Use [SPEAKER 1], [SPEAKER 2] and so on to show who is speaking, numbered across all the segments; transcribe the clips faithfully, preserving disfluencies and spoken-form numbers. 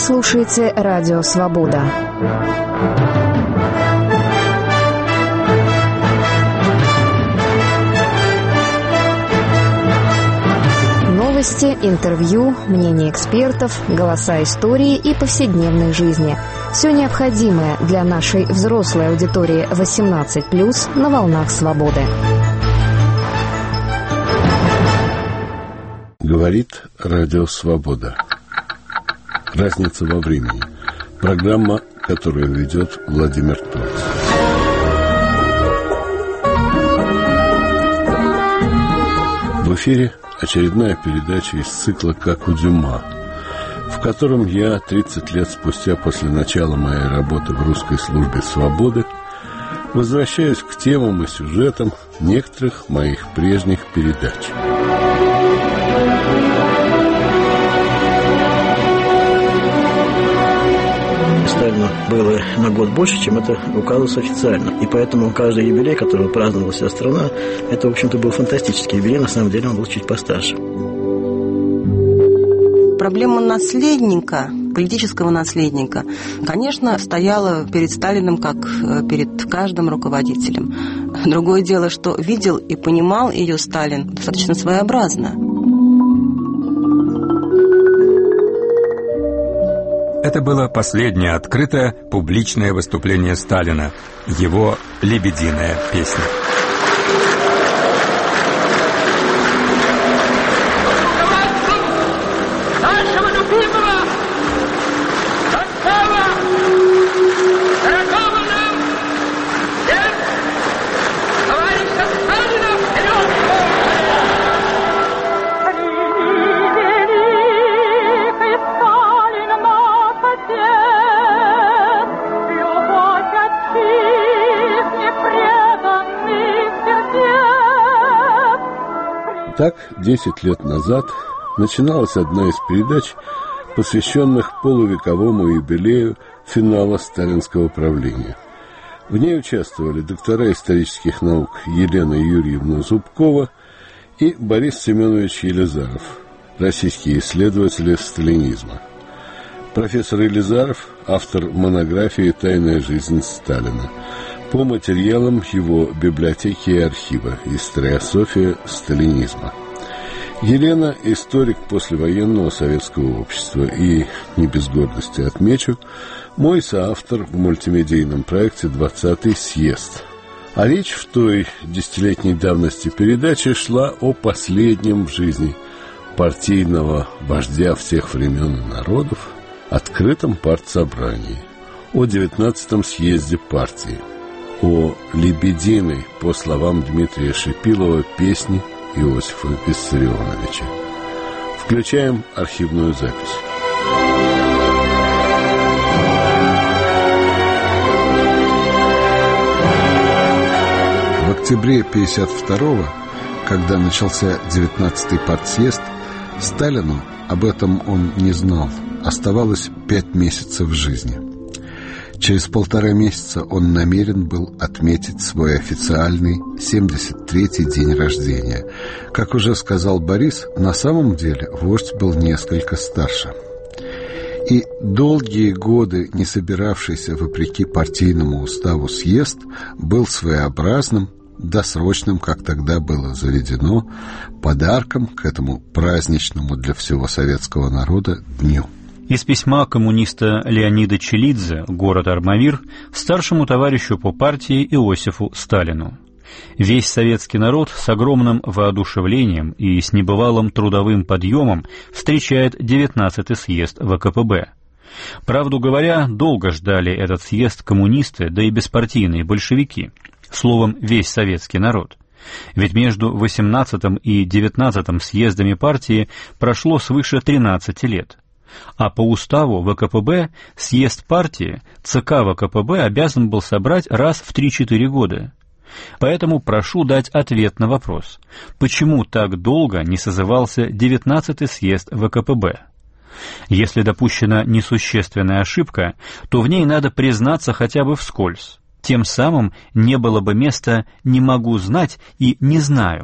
[SPEAKER 1] слушаете Радио Свобода. Новости, интервью, мнения экспертов, голоса истории и повседневной жизни. Все необходимое для нашей взрослой аудитории восемнадцать плюс на волнах свободы.
[SPEAKER 2] Говорит Радио Свобода. Разница во времени. Программа, которую ведет Владимир Троц. В эфире очередная передача из цикла «Как у Дюма», в котором я тридцать лет спустя после начала моей работы в русской службе свободы возвращаюсь к темам и сюжетам некоторых моих прежних передач.
[SPEAKER 3] Сталину было на год больше, чем это указывалось официально. И поэтому каждый юбилей, который праздновала вся страна, это, в общем-то, был фантастический юбилей. На самом деле он был чуть постарше.
[SPEAKER 4] Проблема наследника, политического наследника, конечно, стояла перед Сталиным, как перед каждым руководителем. Другое дело, что видел и понимал ее Сталин достаточно своеобразно.
[SPEAKER 5] Это было последнее открытое публичное выступление Сталина, его «Лебединая песня».
[SPEAKER 6] Нашего любимого, дорогого, дорогого нам всем товарища Сталина вперед!
[SPEAKER 2] Так, десять лет назад начиналась одна из передач, посвященных полувековому юбилею финала сталинского правления. В ней участвовали доктора исторических наук Елена Юрьевна Зубкова и Борис Семенович Елизаров, российские исследователи сталинизма. Профессор Елизаров – автор монографии «Тайная жизнь Сталина» по материалам его библиотеки и архива «Историософия сталинизма». Елена – историк послевоенного советского общества и, не без гордости отмечу, мой соавтор в мультимедийном проекте «двадцатый съезд». А речь в той десятилетней давности передачи шла о последнем в жизни партийного вождя всех времен и народов, открытом партсобрании, о девятнадцатом съезде партии, о «Лебединой», по словам Дмитрия Шипилова, песни Иосифа Виссарионовича. Включаем архивную запись.
[SPEAKER 7] В октябре пятьдесят второго, когда начался девятнадцатый партсъезд, Сталину, об этом он не знал, оставалось пять месяцев жизни. Через полтора месяца он намерен был отметить свой официальный семьдесят третий день рождения. Как уже сказал Борис, на самом деле вождь был несколько старше. И долгие годы не собиравшийся вопреки партийному уставу съезд был своеобразным, досрочным, как тогда было заведено, подарком к этому праздничному для всего советского народа дню.
[SPEAKER 8] Из письма коммуниста Леонида Челидзе, город Армавир, старшему товарищу по партии Иосифу Сталину. Весь советский народ с огромным воодушевлением и с небывалым трудовым подъемом встречает девятнадцатый съезд ВКПБ. Правду говоря, долго ждали этот съезд коммунисты, да и беспартийные большевики. Словом, весь советский народ. Ведь между восемнадцатым и девятнадцатым съездами партии прошло свыше тринадцати лет. А по уставу ВКПБ съезд партии ЦК ВКПБ обязан был собрать раз в три-четыре года. Поэтому прошу дать ответ на вопрос, почему так долго не созывался девятнадцатый съезд ВКПБ? Если допущена несущественная ошибка, то в ней надо признаться хотя бы вскользь. Тем самым не было бы места «не могу знать» и «не знаю».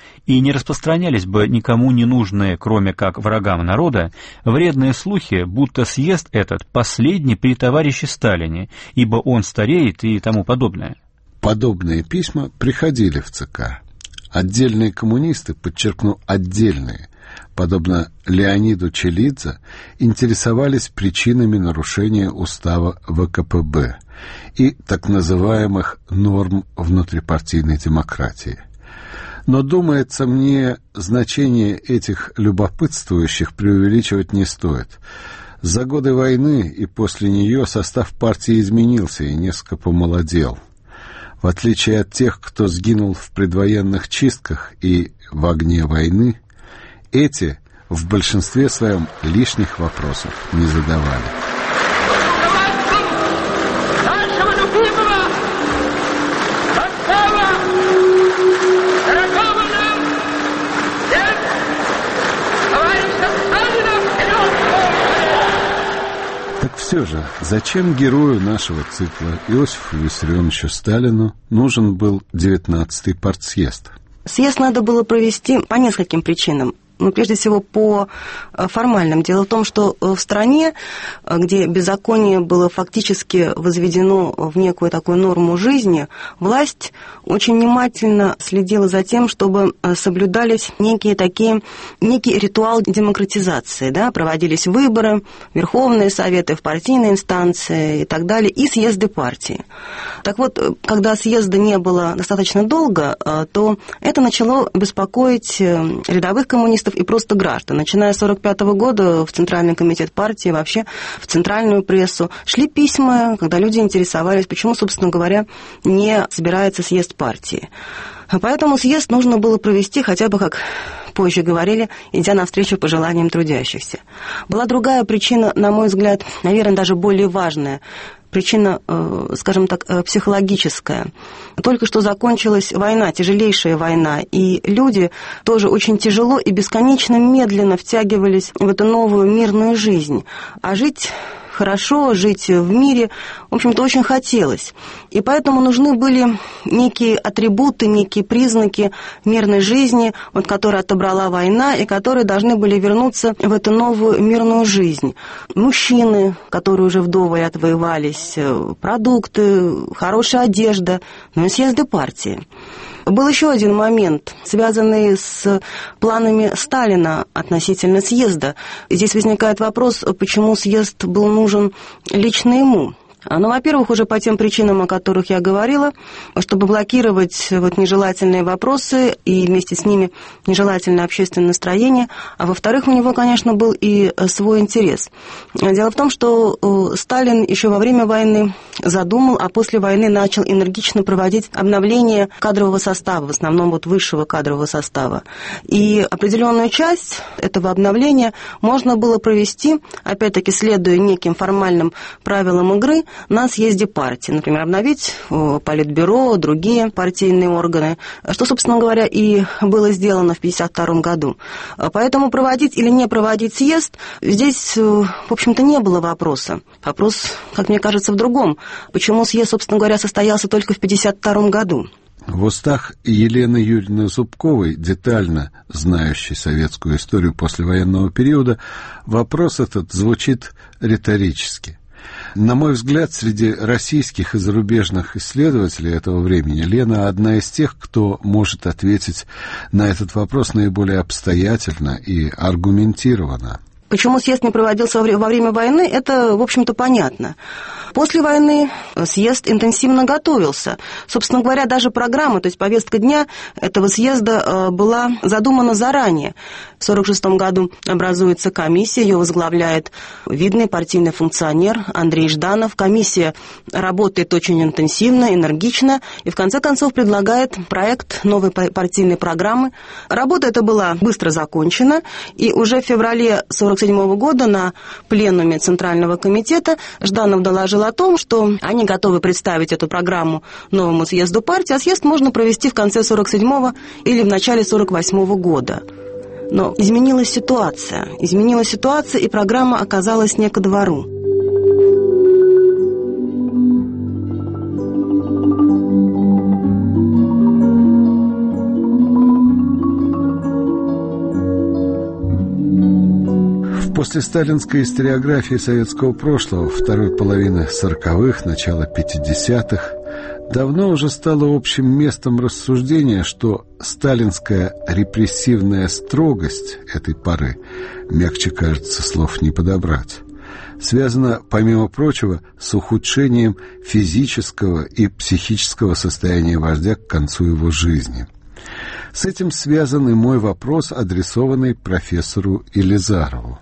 [SPEAKER 8] и не распространялись бы никому не нужные, кроме как врагам народа, вредные слухи, будто съезд этот последний при товарище Сталине, ибо он стареет и тому подобное.
[SPEAKER 7] Подобные письма приходили в ЦК. Отдельные коммунисты, подчеркну, отдельные, подобно Леониду Челидзе, интересовались причинами нарушения устава ВКПБ и так называемых норм внутрипартийной демократии. Но, думается мне, значение этих любопытствующих преувеличивать не стоит. За годы войны и после нее состав партии изменился и несколько помолодел. В отличие от тех, кто сгинул в предвоенных чистках и в огне войны, эти в большинстве своем лишних вопросов не задавали.
[SPEAKER 6] Нашего любимого, отцова, дорогого нам, всех, товарища Сталина, вперед!
[SPEAKER 7] Так все же, зачем герою нашего цикла Иосифу Виссарионовичу Сталину нужен был девятнадцатый партсъезд?
[SPEAKER 4] Съезд надо было провести по нескольким причинам. Ну, прежде всего, по формальным. Дело в том, что в стране, где беззаконие было фактически возведено в некую такую норму жизни, власть очень внимательно следила за тем, чтобы соблюдались некие такие, некий ритуал демократизации, да, проводились выборы, верховные советы, в партийные инстанции и так далее, и съезды партии. Так вот, когда съезда не было достаточно долго, то это начало беспокоить рядовых коммунистов и просто граждан. Начиная с сорок пятого года в Центральный комитет партии, вообще в центральную прессу шли письма, когда люди интересовались, почему, собственно говоря, не собирается съезд партии. Поэтому съезд нужно было провести хотя бы, как позже говорили, идя навстречу пожеланиям трудящихся. Была другая причина, на мой взгляд, наверное, даже более важная. Причина, скажем так, психологическая. Только что закончилась война, тяжелейшая война, и люди тоже очень тяжело и бесконечно медленно втягивались в эту новую мирную жизнь. А жить хорошо, жить в мире, в общем-то, очень хотелось. И поэтому нужны были некие атрибуты, некие признаки мирной жизни, вот, которые отобрала война, и которые должны были вернуться в эту новую мирную жизнь. Мужчины, которые уже вдоволь отвоевались, продукты, хорошая одежда, ну и съезды партии. Был еще один момент, связанный с планами Сталина относительно съезда. Здесь возникает вопрос, почему съезд был нужен лично ему. Ну, во-первых, уже по тем причинам, о которых я говорила, чтобы блокировать вот нежелательные вопросы и вместе с ними нежелательное общественное настроение. А во-вторых, у него, конечно, был и свой интерес. Дело в том, что Сталин еще во время войны задумал, а после войны начал энергично проводить обновление кадрового состава, в основном вот высшего кадрового состава. И определенную часть этого обновления можно было провести, опять-таки, следуя неким формальным правилам игры, на съезде партии. Например, обновить Политбюро, другие партийные органы, что, собственно говоря, и было сделано в тысяча девятьсот пятьдесят втором году. Поэтому проводить или не проводить съезд, здесь, в общем-то, не было вопроса. Вопрос, как мне кажется, в другом. Почему съезд, собственно говоря, состоялся только в тысяча девятьсот пятьдесят втором году?
[SPEAKER 7] В устах Елены Юрьевны Зубковой, детально знающей советскую историю послевоенного периода, вопрос этот звучит риторически. На мой взгляд, среди российских и зарубежных исследователей этого времени Лена одна из тех, кто может ответить на этот вопрос наиболее обстоятельно и аргументированно.
[SPEAKER 4] Почему съезд не проводился во время войны, это, в общем-то, понятно. После войны съезд интенсивно готовился. Собственно говоря, даже программа, то есть повестка дня этого съезда была задумана заранее. В сорок шестом году образуется комиссия, ее возглавляет видный партийный функционер Андрей Жданов. Комиссия работает очень интенсивно, энергично и, в конце концов, предлагает проект новой партийной программы. Работа эта была быстро закончена, и уже в феврале сорок седьмого года на пленуме Центрального комитета Жданов доложил о том, что они готовы представить эту программу новому съезду партии, а съезд можно провести в конце сорок седьмого или в начале сорок восьмого года. Но изменилась ситуация. Изменилась ситуация, и программа оказалась не ко двору.
[SPEAKER 7] После сталинской историографии советского прошлого второй половины сороковых, начала пятидесятых давно уже стало общим местом рассуждения, что сталинская репрессивная строгость этой поры, мягче, кажется, слов не подобрать, связана, помимо прочего, с ухудшением физического и психического состояния вождя к концу его жизни. С этим связан и мой вопрос, адресованный профессору Елизарову.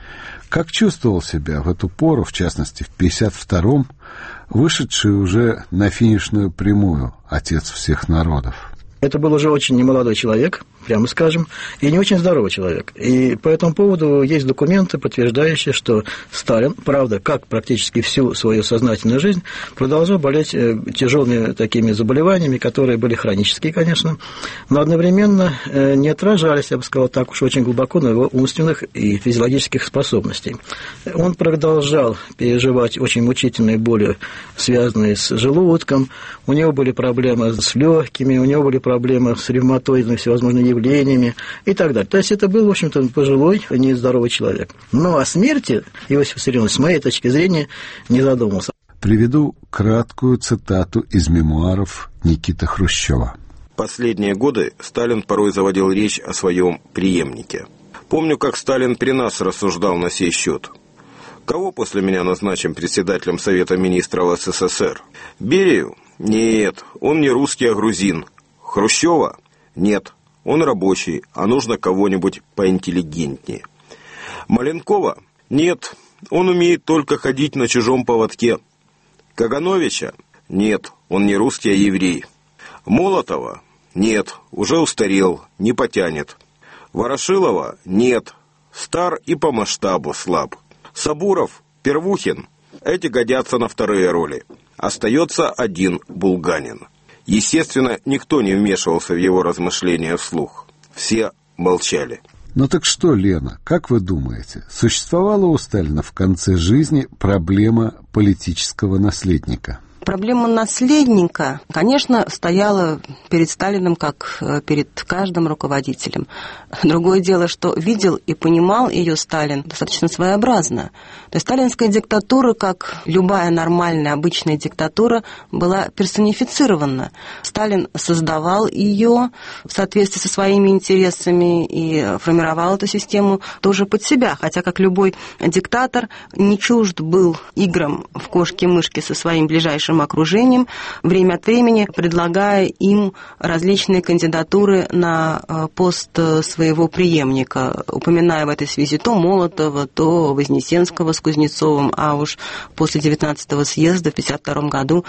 [SPEAKER 7] Как чувствовал себя в эту пору, в частности в пятьдесят втором, вышедший уже на финишную прямую отец всех народов?
[SPEAKER 3] Это был уже очень немолодой человек, прямо скажем, и не очень здоровый человек. И по этому поводу есть документы, подтверждающие, что Сталин, правда, как практически всю свою сознательную жизнь, продолжал болеть тяжелыми такими заболеваниями, которые были хронические, конечно, но одновременно не отражались, я бы сказал, так уж очень глубоко на его умственных и физиологических способностей. Он продолжал переживать очень мучительные боли, связанные с желудком, у него были проблемы с легкими, у него были проблемы с ревматоидными всевозможными явлениями и так далее. То есть это был, в общем-то, пожилой, нездоровый человек. Но о смерти Иосиф Виссарионович, с моей точки зрения, не задумался.
[SPEAKER 7] Приведу краткую цитату из мемуаров Никиты Хрущева.
[SPEAKER 9] Последние годы Сталин порой заводил речь о своем преемнике. Помню, как Сталин при нас рассуждал на сей счет. Кого после меня назначим председателем Совета Министров СССР? Берию? Нет, он не русский, а грузин. Хрущева? Нет, он рабочий, а нужно кого-нибудь поинтеллигентнее. Маленкова? Нет, он умеет только ходить на чужом поводке. Кагановича? Нет, он не русский, а еврей. Молотова? Нет, уже устарел, не потянет. Ворошилова? Нет, стар и по масштабу слаб. Сабуров? Первухин? Эти годятся на вторые роли. Остается один Булганин. Естественно, никто не вмешивался в его размышления вслух. Все молчали.
[SPEAKER 7] Ну так что, Лена, как вы думаете, существовала у Сталина в конце жизни проблема политического наследника?
[SPEAKER 4] Проблема наследника, конечно, стояла перед Сталиным, как перед каждым руководителем. Другое дело, что видел и понимал ее Сталин достаточно своеобразно. То есть сталинская диктатура, как любая нормальная, обычная диктатура, была персонифицирована. Сталин создавал ее в соответствии со своими интересами и формировал эту систему тоже под себя. Хотя, как любой диктатор, не чужд был играм в кошки-мышки со своим ближайшим окружением, время от времени предлагая им различные кандидатуры на пост своего преемника, упоминая в этой связи то Молотова, то Вознесенского с Кузнецовым, а уж после девятнадцатого съезда в пятьдесят втором году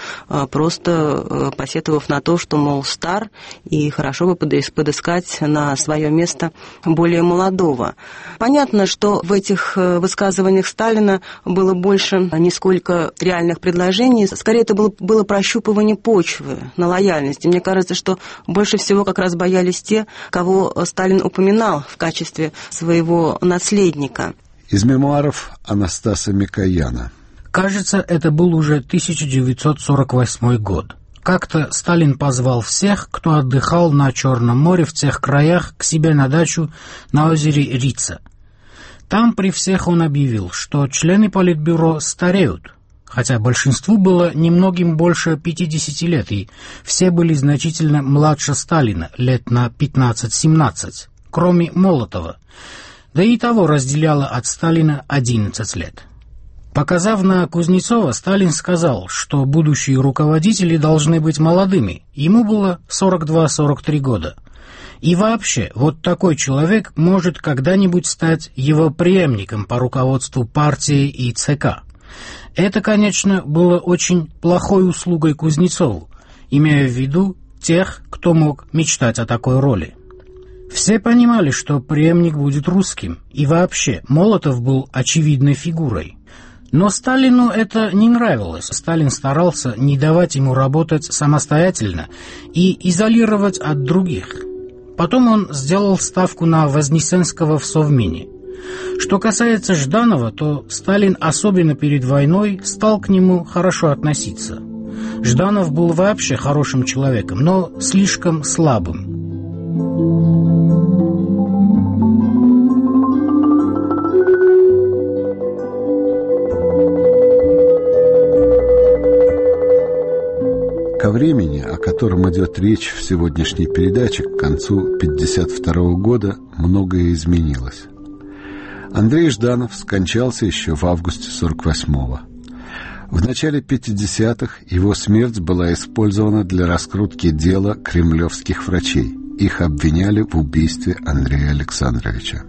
[SPEAKER 4] просто посетовав на то, что, мол, стар, и хорошо бы подыскать на свое место более молодого. Понятно, что в этих высказываниях Сталина было больше не сколько реальных предложений, скорее это было, было прощупывание почвы на лояльности. Мне кажется, что больше всего как раз боялись те, кого Сталин упоминал в качестве своего наследника.
[SPEAKER 7] Из мемуаров Анастаса Микояна.
[SPEAKER 10] Кажется, это был уже тысяча девятьсот сорок восьмой год. Как-то Сталин позвал всех, кто отдыхал на Черном море в тех краях, к себе на дачу на озере Рица. Там при всех он объявил, что члены Политбюро стареют, хотя большинству было немногим больше пятидесяти лет, и все были значительно младше Сталина, лет на пятнадцать-семнадцать, кроме Молотова, да и того разделяло от Сталина одиннадцать лет. Показав на Кузнецова, Сталин сказал, что будущие руководители должны быть молодыми, ему было сорок два - сорок три года. И вообще, вот такой человек может когда-нибудь стать его преемником по руководству партии и ЦК. Это, конечно, было очень плохой услугой Кузнецову, имея в виду тех, кто мог мечтать о такой роли. Все понимали, что преемник будет русским, и вообще Молотов был очевидной фигурой. Но Сталину это не нравилось. Сталин старался не давать ему работать самостоятельно и изолировать от других. Потом он сделал ставку на Вознесенского в Совмине. Что касается Жданова, то Сталин, особенно перед войной, стал к нему хорошо относиться. Жданов был вообще хорошим человеком, но слишком слабым.
[SPEAKER 7] времени, о котором идет речь в сегодняшней передаче, к концу пятьдесят второго года многое изменилось. Андрей Жданов скончался еще в августе сорок восьмого. В начале пятидесятых его смерть была использована для раскрутки дела кремлевских врачей. Их обвиняли в убийстве Андрея Александровича.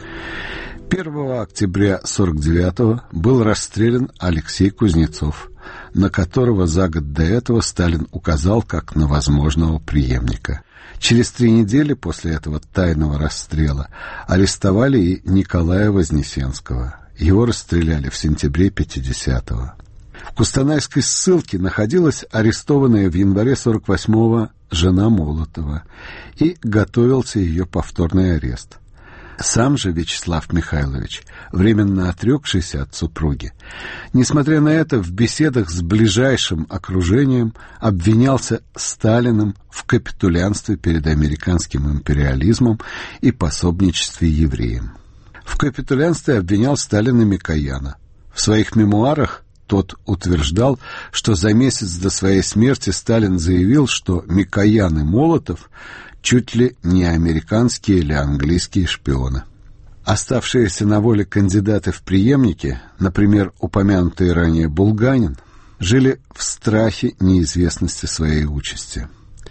[SPEAKER 7] первого октября сорок девятого был расстрелян Алексей Кузнецов, на которого за год до этого Сталин указал как на возможного преемника. Через три недели после этого тайного расстрела арестовали и Николая Вознесенского. Его расстреляли в сентябре пятидесятого. В Кустанайской ссылке находилась арестованная в январе сорок восьмого жена Молотова, и готовился ее повторный арест. Сам же Вячеслав Михайлович, временно отрекшийся от супруги, несмотря на это, в беседах с ближайшим окружением обвинялся Сталиным в капитулянстве перед американским империализмом и пособничестве евреям. В капитулянстве обвинял Сталина Микояна. В своих мемуарах тот утверждал, что за месяц до своей смерти Сталин заявил, что Микоян и Молотов чуть ли не американские или английские шпионы. Оставшиеся на воле кандидаты в преемники, например, упомянутый ранее Булганин, жили в страхе неизвестности своей участи.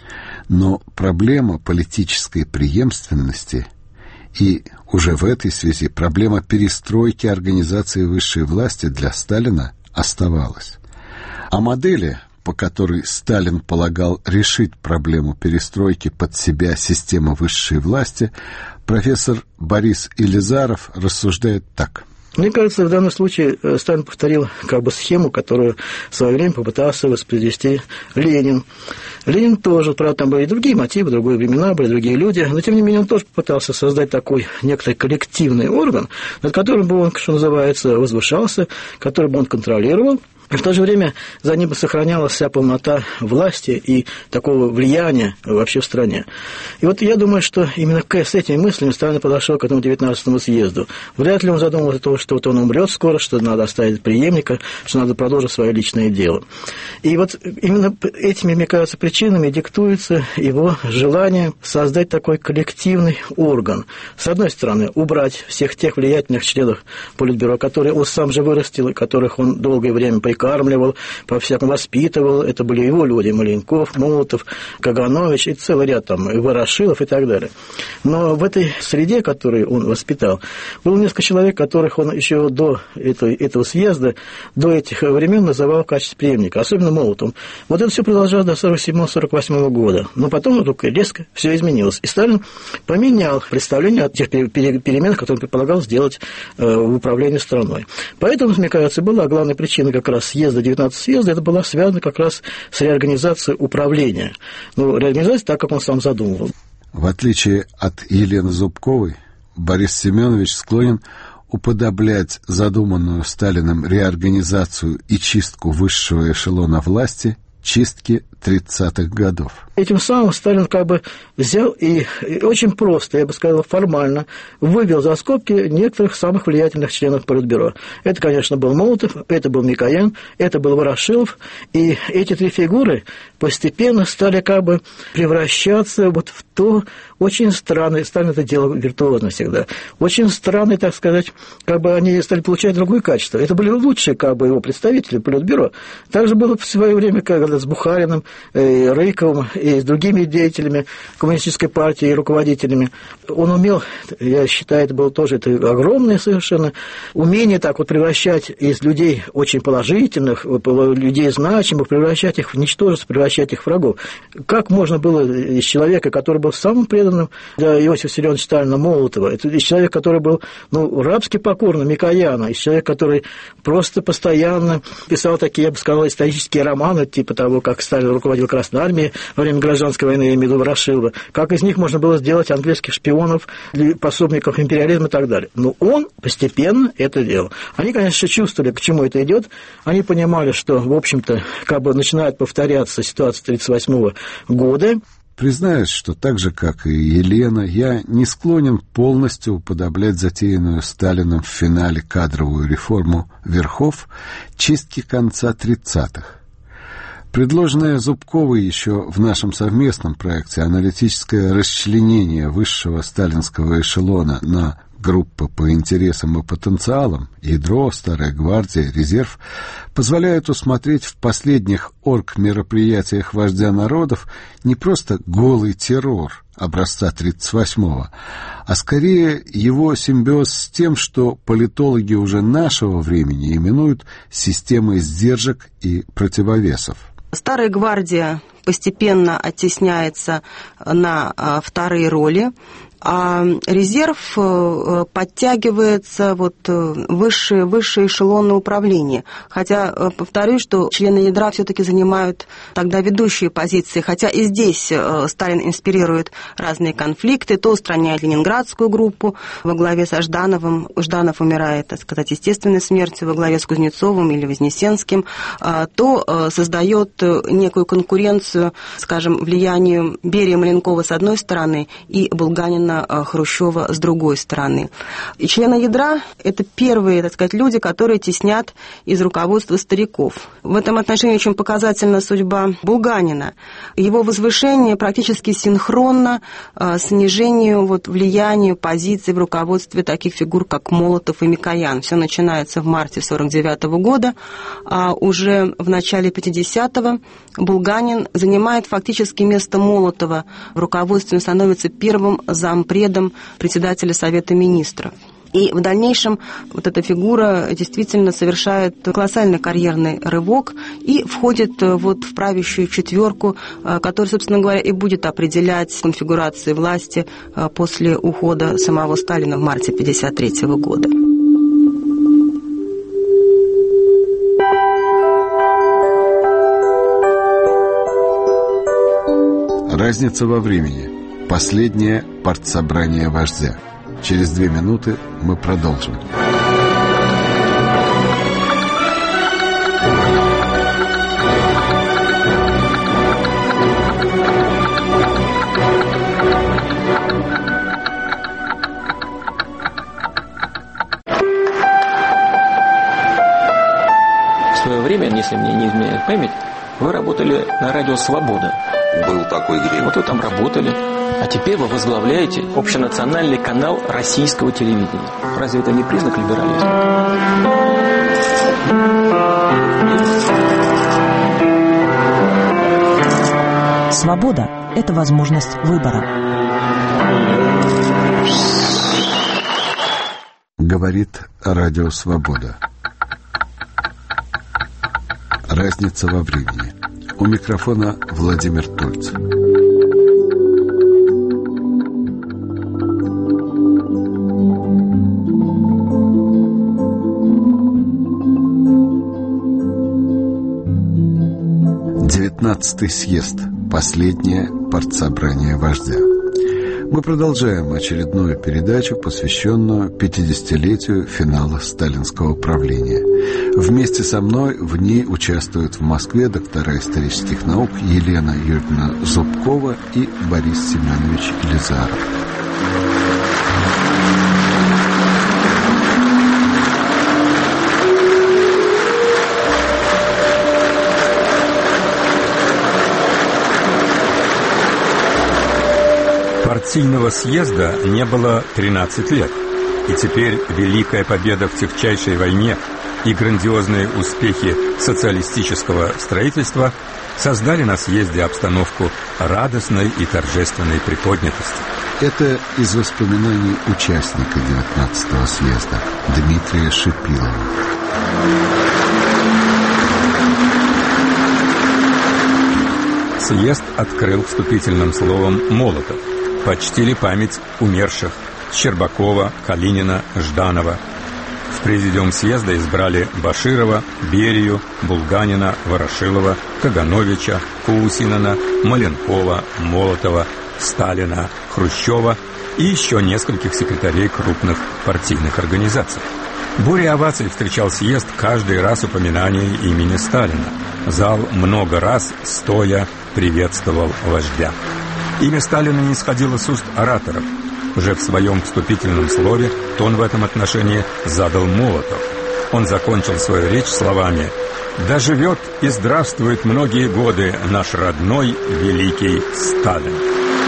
[SPEAKER 7] Но проблема политической преемственности и уже в этой связи проблема перестройки организации высшей власти для Сталина оставалась. О модели, по которой Сталин полагал решить проблему перестройки под себя системы высшей власти, профессор Борис Елизаров рассуждает так.
[SPEAKER 3] Мне кажется, в данном случае Сталин повторил как бы схему, которую в свое время попытался воспроизвести Ленин. Ленин тоже, правда, там были и другие мотивы, другие времена, были другие люди, но, тем не менее, он тоже попытался создать такой некоторый коллективный орган, над которым бы он, что называется, возвышался, который бы он контролировал. И в то же время за ним бы сохранялась вся полнота власти и такого влияния вообще в стране. И вот я думаю, что именно с этими мыслями Сталин подошел к этому девятнадцатому съезду. Вряд ли он задумывался о том, что вот он умрет скоро, что надо оставить преемника, что надо продолжить свое личное дело. И вот именно этими, мне кажется, причинами диктуется его желание создать такой коллективный орган. С одной стороны, убрать всех тех влиятельных членов Политбюро, которые он сам же вырастил, и которых он долгое время прикармливал, по-всякому воспитывал. Это были его люди: Маленков, Молотов, Каганович и целый ряд там, и Ворошилов и так далее. Но в этой среде, которую он воспитал, было несколько человек, которых он еще до этого, этого съезда, до этих времен называл в качестве преемника, особенно Молотов. Вот это все продолжалось до сорок седьмого — сорок восьмого года. Но потом вдруг резко все изменилось. И Сталин поменял представление о тех переменах, которые он предполагал сделать в управлении страной. Поэтому, мне кажется, была главная причина как раз съезда, девятнадцатого съезда, это была связана как раз с реорганизацией управления. Ну, реорганизация так, как он сам задумывал.
[SPEAKER 7] В отличие от Елены Зубковой, Борис Семенович склонен уподоблять задуманную Сталиным реорганизацию и чистку высшего эшелона власти чистки тридцатых годов.
[SPEAKER 3] Этим самым Сталин как бы взял и, и очень просто, я бы сказал, формально вывел за скобки некоторых самых влиятельных членов Политбюро. Это, конечно, был Молотов, это был Микоян, это был Ворошилов, и эти три фигуры постепенно стали как бы превращаться вот в то очень странное, Сталин это делал виртуозно всегда, очень странное, так сказать, как бы они стали получать другое качество. Это были лучшие как бы его представители Политбюро. Также было в свое время, когда с Бухариным, и Рыковым, и с другими деятелями коммунистической партии и руководителями. Он умел, я считаю, это было тоже это огромное совершенно умение так вот превращать из людей очень положительных, людей значимых, превращать их в ничтожество, превращать их в врагов. Как можно было из человека, который был самым преданным для Иосифа Виссарионовича Сталина, Молотова, это из человека, который был ну, рабски покорным, Микояна, из человека, который просто постоянно писал такие, я бы сказал, исторические романы, типа того, как Сталин руководил Красной армией во время гражданской войны, я имею в виду Ворошилова, как из них можно было сделать английских шпионов, пособников империализма и так далее. Но он постепенно это делал. Они, конечно, чувствовали, к чему это идет. Они понимали, что, в общем-то, как бы начинает повторяться ситуация тридцать восьмого года.
[SPEAKER 7] Признаюсь, что так же, как и Елена, я не склонен полностью уподоблять затеянную Сталином в финале кадровую реформу верхов чистки конца тридцатых. Предложенное Зубковой еще в нашем совместном проекте аналитическое расчленение высшего сталинского эшелона на группы по интересам и потенциалам, ядро, Старая гвардия, резерв, позволяет усмотреть в последних оргмероприятиях вождя народов не просто голый террор образца тридцать восьмого, а скорее его симбиоз с тем, что политологи уже нашего времени именуют системой сдержек и противовесов.
[SPEAKER 4] Старая гвардия постепенно оттесняется на вторые роли, а резерв подтягивается вот высшие, высшие эшелоны управления. Хотя, повторюсь, что члены ядра все-таки занимают тогда ведущие позиции. Хотя и здесь Сталин инспирирует разные конфликты, то устраняет ленинградскую группу во главе со Ждановым. Жданов умирает, так сказать, естественной смертью во главе с Кузнецовым или Вознесенским, то создает некую конкуренцию, скажем, влиянию Берии Маленкова с одной стороны и Булганина Хрущева с другой стороны. И члены ядра – это первые, так сказать, люди, которые теснят из руководства стариков. В этом отношении очень показательна судьба Булганина. Его возвышение практически синхронно э, снижению вот, влияния позиций в руководстве таких фигур, как Молотов и Микоян. Все начинается в марте сорок девятого года, а уже в начале пятидесятого Булганин занимает фактически место Молотова в руководстве, становится первым зампредом председателя Совета Министров. И в дальнейшем вот эта фигура действительно совершает колоссальный карьерный рывок и входит вот в правящую четверку, которая, собственно говоря, и будет определять конфигурации власти после ухода самого Сталина в марте пятьдесят третьего года.
[SPEAKER 7] Разница во времени. Последнее партсобрание вождя. Через две минуты мы продолжим.
[SPEAKER 11] В свое время, если мне не изменяет память, вы работали на радио «Свобода».
[SPEAKER 9] Был такой грех.
[SPEAKER 11] Вот вы там работали. А теперь вы возглавляете общенациональный канал российского телевидения. Разве это не признак либерализма?
[SPEAKER 12] Свобода – это возможность выбора.
[SPEAKER 7] Говорит радио «Свобода». Разница во времени. У микрофона Владимир Тольц. девятнадцатый съезд. Последнее партсобрание вождя. Мы продолжаем очередную передачу, посвященную пятидесятилетию финала сталинского правления. Вместе со мной в ней участвуют в Москве доктора исторических наук Елена Юрьевна Зубкова и Борис Семенович Елизаров.
[SPEAKER 5] Партийного съезда не было тринадцать лет, и теперь великая победа в тягчайшей войне и грандиозные успехи социалистического строительства создали на съезде обстановку радостной и торжественной приподнятости.
[SPEAKER 7] Это из воспоминаний участника девятнадцатого съезда Дмитрия Шипилова.
[SPEAKER 5] Съезд открыл вступительным словом Молотов. Почтили память умерших Щербакова, Калинина, Жданова. В президиум съезда избрали Баширова, Берию, Булганина, Ворошилова, Кагановича, Кусинина, Маленкова, Молотова, Сталина, Хрущева и еще нескольких секретарей крупных партийных организаций. Буря оваций встречал съезд каждый раз упоминание имени Сталина. Зал много раз, стоя, приветствовал вождя. Имя Сталина не сходило с уст ораторов. Уже в своем вступительном слове тон в этом отношении задал Молотов. Он закончил свою речь словами: «Да живет и здравствует многие годы наш родной великий Сталин».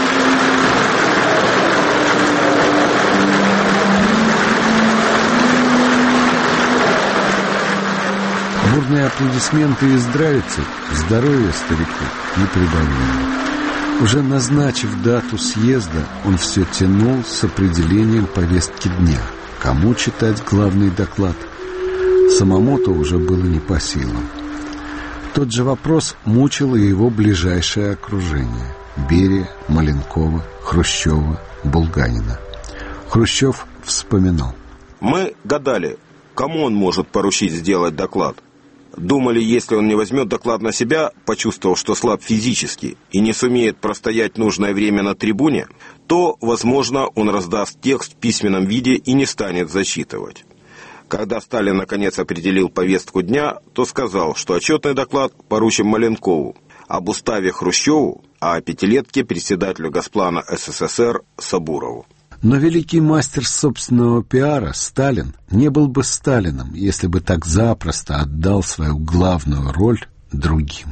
[SPEAKER 7] Бурные аплодисменты и здравицы здоровья старику не прибавляли. Уже назначив дату съезда, он все тянул с определением повестки дня. Кому читать главный доклад? Самому-то уже было не по силам. Тот же вопрос мучил и его ближайшее окружение: Берия, Маленкова, Хрущева, Булганина. Хрущев вспоминал:
[SPEAKER 9] «Мы гадали, кому он может поручить сделать доклад. Думали, если он не возьмет доклад на себя, почувствовав, что слаб физически и не сумеет простоять нужное время на трибуне, то, возможно, он раздаст текст в письменном виде и не станет зачитывать. Когда Сталин наконец определил повестку дня, то сказал, что отчетный доклад поручим Маленкову, об уставе Хрущеву, а о пятилетке председателю Госплана СССР Сабурову».
[SPEAKER 7] Но великий мастер собственного пиара Сталин не был бы Сталином, если бы так запросто отдал свою главную роль другим.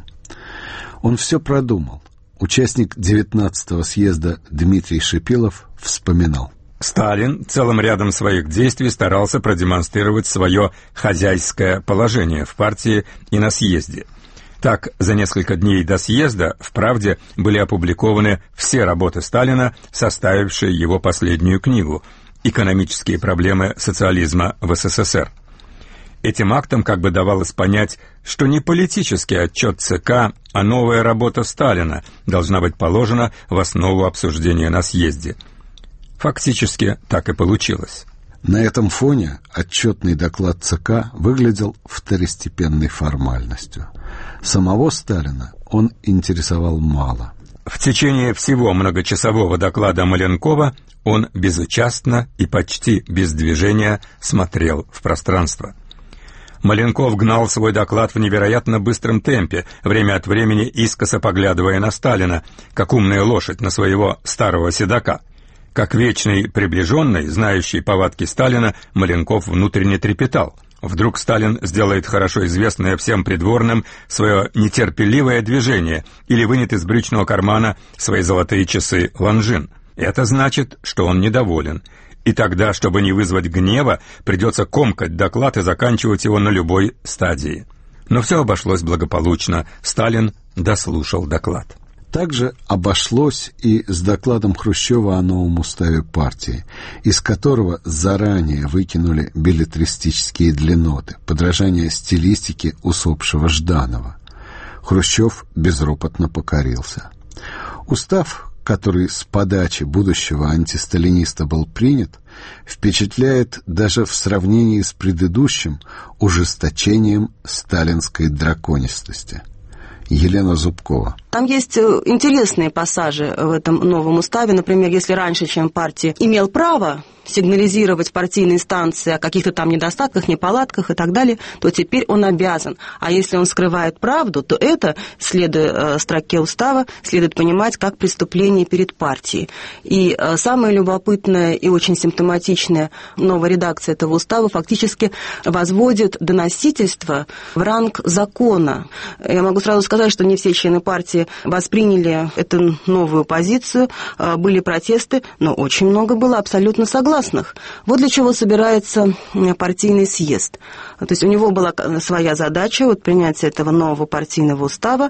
[SPEAKER 7] Он все продумал. Участник девятнадцатого съезда Дмитрий Шипилов вспоминал:
[SPEAKER 5] Сталин целым рядом своих действий старался продемонстрировать свое хозяйское положение в партии и на съезде. Так, за несколько дней до съезда в «Правде» были опубликованы все работы Сталина, составившие его последнюю книгу «Экономические проблемы социализма в СССР». Этим актом как бы давалось понять, что не политический отчет ЦК, а новая работа Сталина должна быть положена в основу обсуждения на съезде. Фактически так и получилось.
[SPEAKER 7] На этом фоне отчетный доклад ЦК выглядел второстепенной формальностью. Самого Сталина он интересовал мало.
[SPEAKER 5] В течение всего многочасового доклада Маленкова он безучастно и почти без движения смотрел в пространство. Маленков гнал свой доклад в невероятно быстром темпе, время от времени искоса поглядывая на Сталина, как умная лошадь на своего старого седока. Как вечный приближенный, знающий повадки Сталина, Маленков внутренне трепетал. Вдруг Сталин сделает хорошо известное всем придворным свое нетерпеливое движение или вынет из брючного кармана свои золотые часы Ланжин. Это значит, что он недоволен. И тогда, чтобы не вызвать гнева, придется комкать доклад и заканчивать его на любой стадии. Но все обошлось благополучно. Сталин дослушал доклад.
[SPEAKER 7] Также обошлось и с докладом Хрущева о новом уставе партии, из которого заранее выкинули беллетристические длинноты, подражание стилистике усопшего Жданова. Хрущев безропотно покорился. Устав, который с подачи будущего антисталиниста был принят, впечатляет даже в сравнении с предыдущим ужесточением сталинской драконистости. Елена Зубкова.
[SPEAKER 4] Там есть интересные пассажи в этом новом уставе. Например, если раньше член партии имел право сигнализировать партийной станции о каких-то там недостатках, неполадках и так далее, то теперь он обязан. А если он скрывает правду, то это, следуя строке устава, следует понимать как преступление перед партией. И самое любопытное и очень симптоматичное: новая редакция этого устава фактически возводит доносительство в ранг закона. Я могу сразу сказать, что не все члены партии восприняли эту новую позицию, были протесты, но очень много было абсолютно согласных. Вот для чего собирается партийный съезд. То есть у него была своя задача, вот принятие этого нового партийного устава,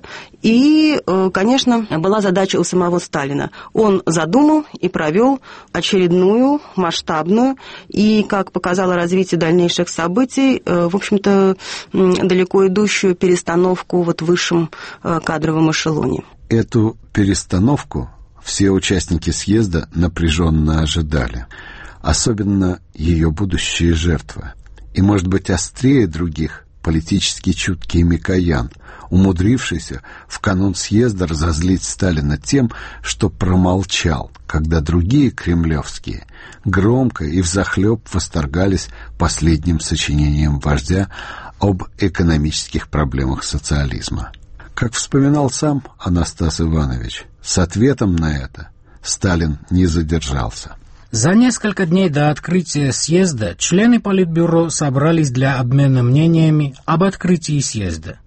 [SPEAKER 4] и, конечно, была задача у самого Сталина. Он задумал и провел очередную, масштабную, и, как показало развитие дальнейших событий, в общем-то, далеко идущую перестановку вот в высшем кадровом эшелоне.
[SPEAKER 7] Эту перестановку все участники съезда напряженно ожидали. Особенно ее будущие жертвы. И, может быть, острее других политически чуткий Микоян, умудрившийся в канун съезда разозлить Сталина тем, что промолчал, когда другие кремлевские громко и взахлеб восторгались последним сочинением вождя об экономических проблемах социализма. Как вспоминал сам Анастас Иванович, с ответом на это Сталин не задержался.
[SPEAKER 10] За несколько дней до открытия съезда члены Политбюро собрались для обмена мнениями об открытии съезда.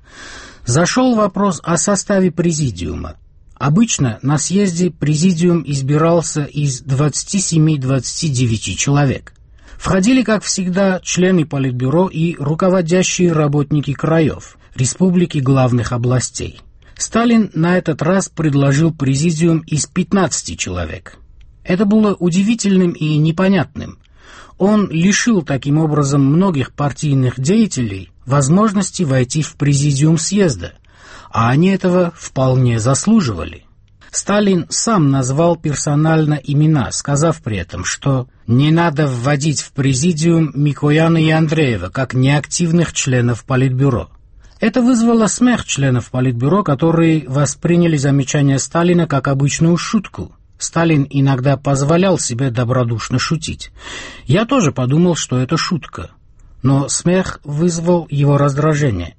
[SPEAKER 10] Зашел вопрос о составе президиума. Обычно на съезде президиум избирался из двадцати семи — двадцати девяти человек. Входили, как всегда, члены Политбюро и руководящие работники краев, республики главных областей. Сталин на этот раз предложил президиум из пятнадцати человек. Это было удивительным и непонятным. Он лишил таким образом многих партийных деятелей возможности войти в президиум съезда, а они этого вполне заслуживали. Сталин сам назвал персонально имена, сказав при этом, что не надо вводить в президиум Микояна и Андреева как неактивных членов Политбюро. Это вызвало смех членов Политбюро, которые восприняли замечание Сталина как обычную шутку. Сталин иногда позволял себе добродушно шутить. Я тоже подумал, что это шутка. Но смех вызвал его раздражение.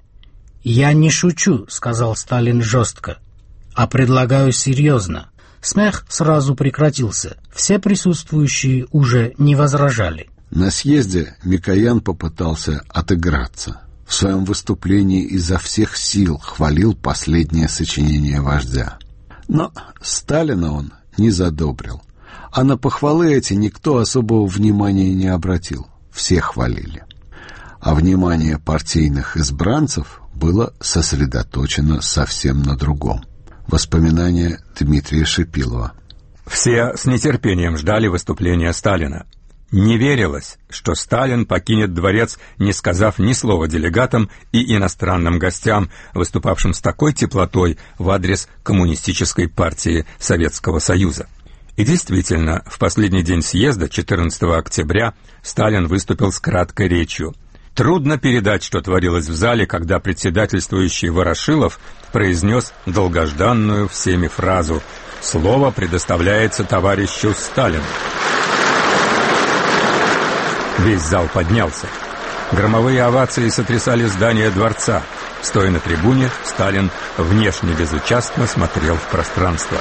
[SPEAKER 10] «Я не шучу», — сказал Сталин жестко, — «а предлагаю серьезно». Смех сразу прекратился. Все присутствующие уже не возражали.
[SPEAKER 7] На съезде Микоян попытался отыграться. В своем выступлении изо всех сил хвалил последнее сочинение вождя. Но Сталина он не задобрил. А на похвалы эти никто особого внимания не обратил. Все хвалили. А внимание партийных избранцев было сосредоточено совсем на другом. Воспоминания Дмитрия Шипилова.
[SPEAKER 5] Все с нетерпением ждали выступления Сталина. Не верилось, что Сталин покинет дворец, не сказав ни слова делегатам и иностранным гостям, выступавшим с такой теплотой в адрес Коммунистической партии Советского Союза. И действительно, в последний день съезда, четырнадцатого октября, Сталин выступил с краткой речью. Трудно передать, что творилось в зале, когда председательствующий Ворошилов произнес долгожданную всеми фразу «Слово предоставляется товарищу Сталину». Весь зал поднялся. Громовые овации сотрясали здание дворца. Стоя на трибуне, Сталин внешне безучастно смотрел в пространство.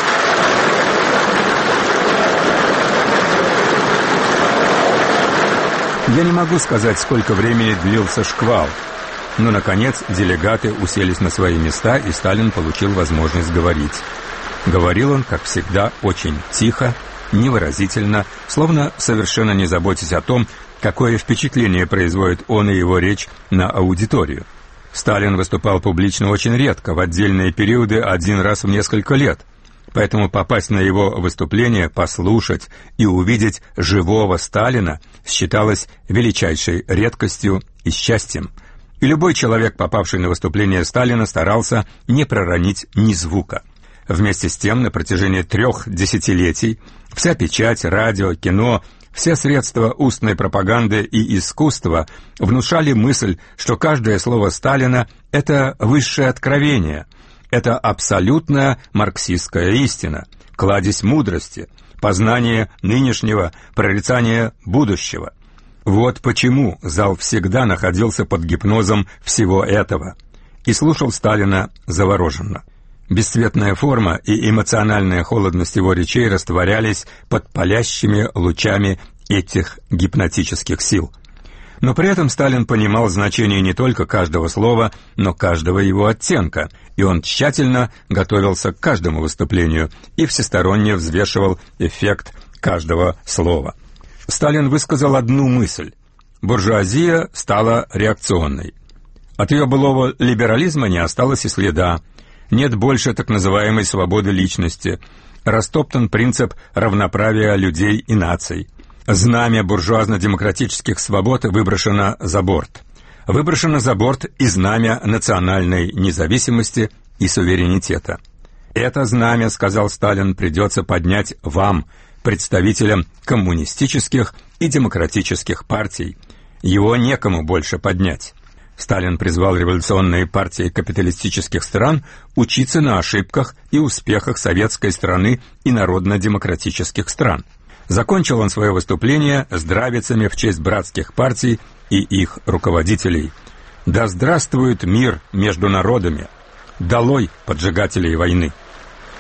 [SPEAKER 5] Я не могу сказать, сколько времени длился шквал, но, наконец, делегаты уселись на свои места, и Сталин получил возможность говорить. Говорил он, как всегда, очень тихо, невыразительно, словно совершенно не заботясь о том, какое впечатление производит он и его речь на аудиторию. Сталин выступал публично очень редко, в отдельные периоды один раз в несколько лет. Поэтому попасть на его выступление, послушать и увидеть живого Сталина считалось величайшей редкостью и счастьем. И любой человек, попавший на выступление Сталина, старался не проронить ни звука. Вместе с тем, на протяжении трех десятилетий вся печать, радио, кино, все средства устной пропаганды и искусства внушали мысль, что каждое слово Сталина — это высшее откровение, это абсолютная марксистская истина, кладезь мудрости, познание нынешнего, прорицание будущего. Вот почему зал всегда находился под гипнозом всего этого и слушал Сталина завороженно. Бесцветная форма и эмоциональная холодность его речей растворялись под палящими лучами этих гипнотических сил. Но при этом Сталин понимал значение не только каждого слова, но каждого его оттенка, и он тщательно готовился к каждому выступлению и всесторонне взвешивал эффект каждого слова. Сталин высказал одну мысль: буржуазия стала реакционной. От ее былого либерализма не осталось и следа. Нет больше так называемой свободы личности. Растоптан принцип равноправия людей и наций. Знамя буржуазно-демократических свобод выброшено за борт. Выброшено за борт и знамя национальной независимости и суверенитета. Это знамя, сказал Сталин, придется поднять вам, представителям коммунистических и демократических партий. Его некому больше поднять. Сталин призвал революционные партии капиталистических стран учиться на ошибках и успехах советской страны и народно-демократических стран. Закончил он свое выступление здравицами в честь братских партий и их руководителей. «Да здравствует мир между народами! Долой поджигателей войны!»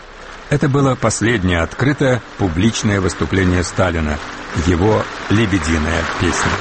[SPEAKER 5] Это было последнее открытое публичное выступление Сталина, его «Лебединая песня».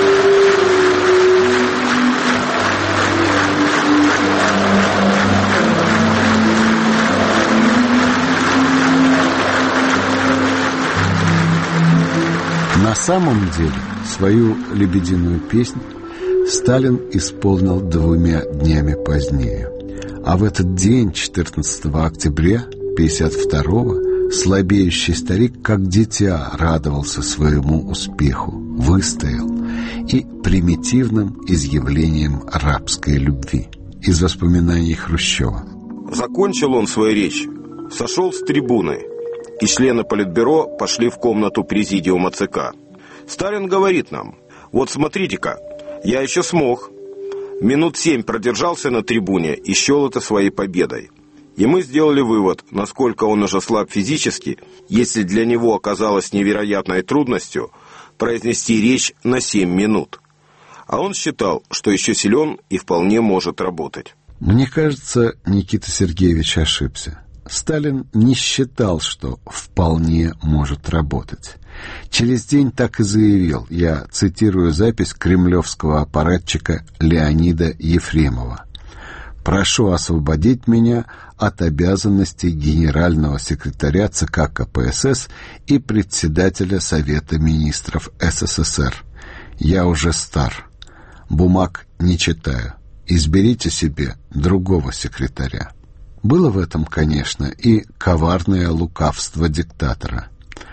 [SPEAKER 7] На самом деле свою «Лебединую песнь» Сталин исполнил двумя днями позднее. А в этот день, четырнадцатого октября тысяча девятьсот пятьдесят второго, слабеющий старик, как дитя, радовался своему успеху, выстоял и примитивным изъявлением рабской любви. Из воспоминаний Хрущева.
[SPEAKER 9] Закончил он свою речь, сошел с трибуны, и члены Политбюро пошли в комнату президиума ЦК. Сталин говорит нам: вот смотрите-ка, я еще смог. Минут семь продержался на трибуне и счел это своей победой. И мы сделали вывод, насколько он уже слаб физически, если для него оказалось невероятной трудностью произнести речь на семь минут. А он считал, что еще силен и вполне может работать.
[SPEAKER 7] Мне кажется, Никита Сергеевич ошибся. Сталин не считал, что вполне может работать. Через день так и заявил, я цитирую запись кремлевского аппаратчика Леонида Ефремова: «Прошу освободить меня от обязанностей генерального секретаря ЦК КПСС и председателя Совета министров СССР. Я уже стар. Бумаг не читаю. Изберите себе другого секретаря». Было в этом, конечно, и коварное лукавство диктатора.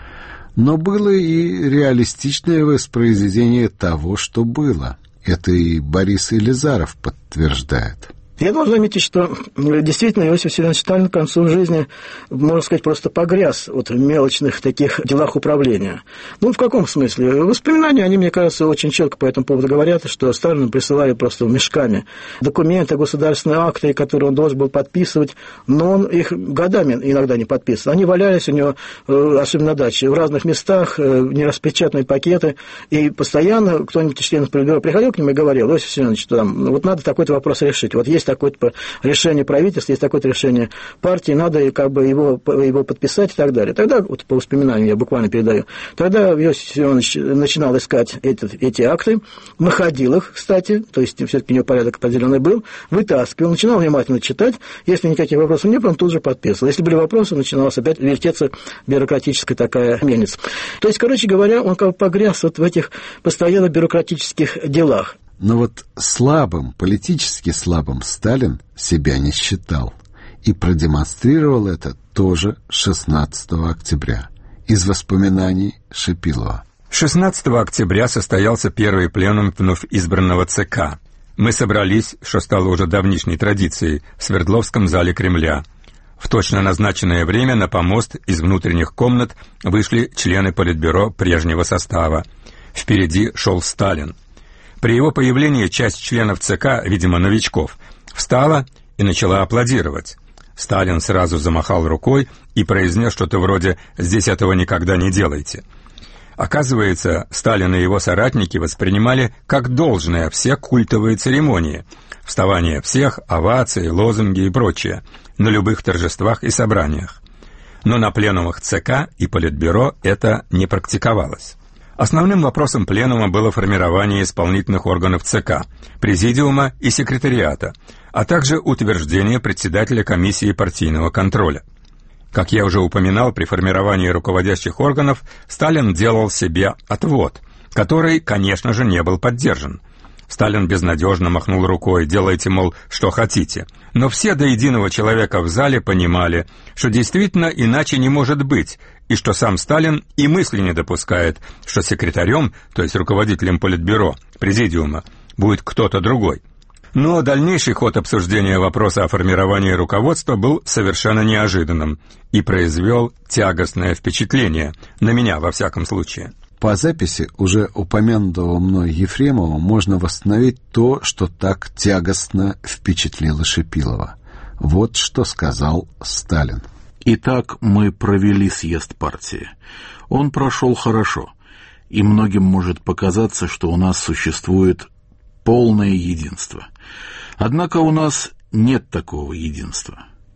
[SPEAKER 7] Но было и реалистичное воспроизведение того, что было. Это и Борис Елизаров подтверждает.
[SPEAKER 3] Я должен заметить, что действительно Иосиф Виссарионович Сталин к концу жизни, можно сказать, просто погряз вот в мелочных таких делах управления. Ну, в каком смысле? Воспоминания, они, мне кажется, очень четко по этому поводу говорят, что Сталину присылали просто мешками документы, государственные акты, которые он должен был подписывать, но он их годами иногда не подписывал. Они валялись у него, особенно на даче, в разных местах, нераспечатанные пакеты, и постоянно кто-нибудь из членов Политбюро приходил к нему и говорил: Иосиф Виссарионович, там, вот надо такой-то вопрос решить. Вот есть такое-то решение правительства, есть такое-то решение партии, надо как бы его, его подписать и так далее. Тогда, вот по воспоминаниям я буквально передаю, тогда Иосиф Виссарионович начинал искать эти, эти акты, находил их, кстати, то есть все-таки у него порядок определенный был, вытаскивал, начинал внимательно читать, если никаких вопросов не было, он тут же подписывал. Если были вопросы, начиналась опять вертеться бюрократическая такая мельница. То есть, короче говоря, он как бы погряз вот в этих постоянно бюрократических делах.
[SPEAKER 7] Но вот слабым, политически слабым Сталин себя не считал и продемонстрировал это тоже шестнадцатого октября. Из воспоминаний Шипилова.
[SPEAKER 5] шестнадцатого октября состоялся первый пленум вновь избранного ЦК. Мы собрались, что стало уже давнишней традицией, в Свердловском зале Кремля. В точно назначенное время на помост из внутренних комнат вышли члены Политбюро прежнего состава. Впереди шел Сталин. При его появлении часть членов ЦК, видимо, новичков, встала и начала аплодировать. Сталин сразу замахал рукой и произнес что-то вроде «здесь этого никогда не делайте». Оказывается, Сталин и его соратники воспринимали как должное все культовые церемонии: вставание всех, овации, лозунги и прочее, на любых торжествах и собраниях. Но на пленумах ЦК и Политбюро это не практиковалось. Основным вопросом пленума было формирование исполнительных органов ЦК, президиума и секретариата, а также утверждение председателя комиссии партийного контроля. Как я уже упоминал, при формировании руководящих органов Сталин делал себе отвод, который, конечно же, не был поддержан. Сталин безнадежно махнул рукой: делайте, мол, что хотите. Но все до единого человека в зале понимали, что действительно иначе не может быть, и что сам Сталин и мысли не допускает, что секретарем, то есть руководителем Политбюро, президиума, будет кто-то другой. Но дальнейший ход обсуждения вопроса о формировании руководства был совершенно неожиданным и произвел тягостное впечатление, на меня во всяком случае.
[SPEAKER 7] По записи уже упомянутого мной Ефремова можно восстановить то, что так тягостно впечатлило Шипилова. Вот что сказал Сталин.
[SPEAKER 13] Итак, мы провели съезд партии. Он прошел хорошо, и многим может показаться, что у нас существует полное единство. Однако у нас нет такого единства.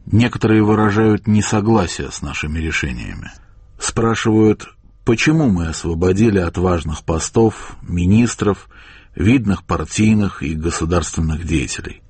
[SPEAKER 13] Некоторые выражают несогласие с нашими решениями. Спрашивают, почему мы освободили от важных постов министров, видных партийных и государственных деятелей.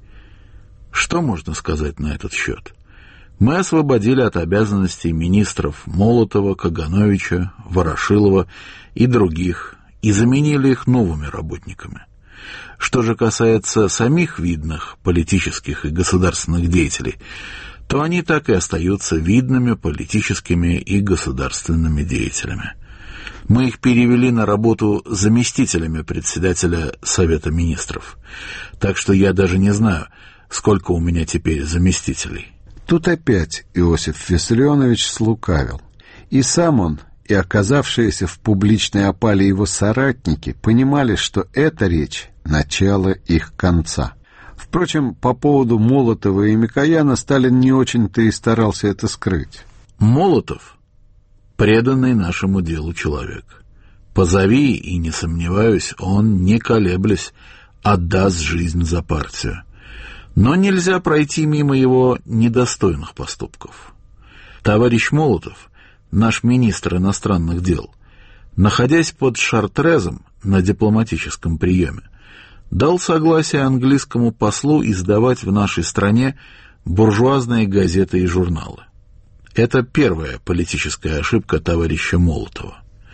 [SPEAKER 13] Что можно сказать на этот счет? Мы освободили от обязанностей министров Молотова, Кагановича, Ворошилова и других и заменили их новыми работниками. Что же касается самих видных политических и государственных деятелей, то они так и остаются видными политическими и государственными деятелями. Мы их перевели на работу заместителями председателя Совета Министров. Так что я даже не знаю, сколько у меня теперь заместителей.
[SPEAKER 7] Тут опять Иосиф Виссарионович слукавил. И сам он, и оказавшиеся в публичной опале его соратники понимали, что эта речь — начало их конца. Впрочем, по поводу Молотова и Микояна Сталин не очень-то и старался это скрыть.
[SPEAKER 13] Молотов — преданный нашему делу человек. Позови, и, не сомневаюсь, он, не колеблясь, отдаст жизнь за партию. Но нельзя пройти мимо его недостойных поступков. Товарищ Молотов, наш министр иностранных дел, находясь под Шартрезом на дипломатическом приеме, дал согласие английскому послу издавать в нашей стране буржуазные газеты и журналы. Это первая политическая ошибка товарища Молотова.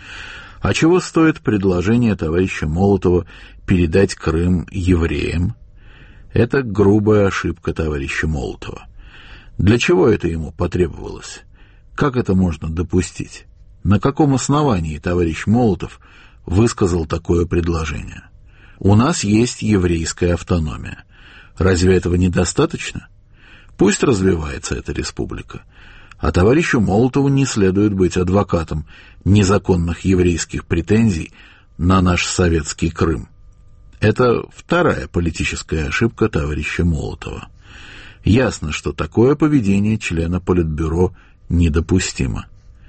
[SPEAKER 13] А чего стоит предложение товарища Молотова передать Крым евреям? Это грубая ошибка товарища Молотова. Для чего это ему потребовалось? Как это можно допустить? На каком основании товарищ Молотов высказал такое предложение? У нас есть еврейская автономия. Разве этого недостаточно? Пусть развивается эта республика. А товарищу Молотову не следует быть адвокатом незаконных еврейских претензий на наш советский Крым. Это вторая политическая ошибка товарища Молотова. Ясно, что такое поведение члена Политбюро недопустимо.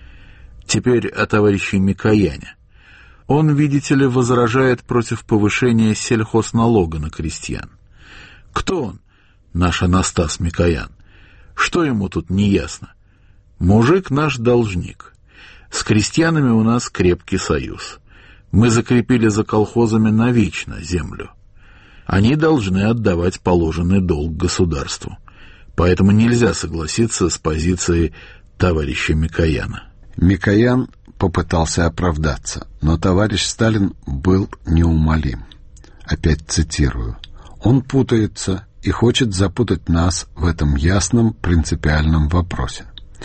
[SPEAKER 13] Теперь о товарище Микояне. Он, видите ли, возражает против повышения сельхозналога на крестьян. Кто он, наш Анастас Микоян? Что ему тут не ясно? Мужик наш должник. С крестьянами у нас крепкий союз. Мы закрепили за колхозами навечно землю. Они должны отдавать положенный долг государству. Поэтому нельзя согласиться с позицией товарища Микояна.
[SPEAKER 7] Микоян попытался оправдаться, но товарищ Сталин был неумолим. Опять цитирую. «Он путается и хочет запутать нас в этом ясном принципиальном вопросе».